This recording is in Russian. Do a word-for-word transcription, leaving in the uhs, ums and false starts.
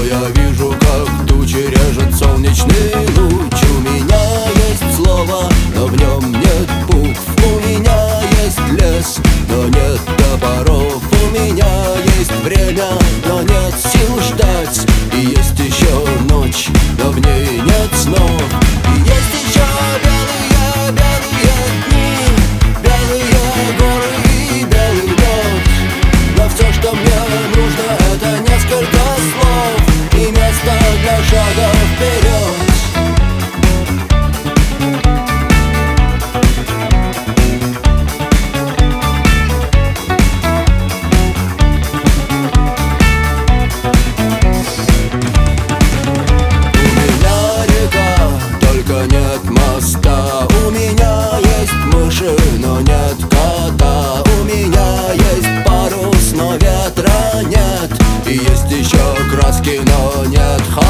я вижу, как тучи режет солнечный луч. У меня есть слово, но в нем нет букв. У меня есть лес, но нет топоров. У меня есть время, но нет сил ждать. И есть еще ночь, но в ней нет снов. И есть еще белые, белые дни, белые горы и белый лед. Но все, что мне нужно, это несколько слов и место для шага вперед. У меня есть мыши, но нет кота. У меня есть парус, но ветра нет. И есть еще краски, но нет холода.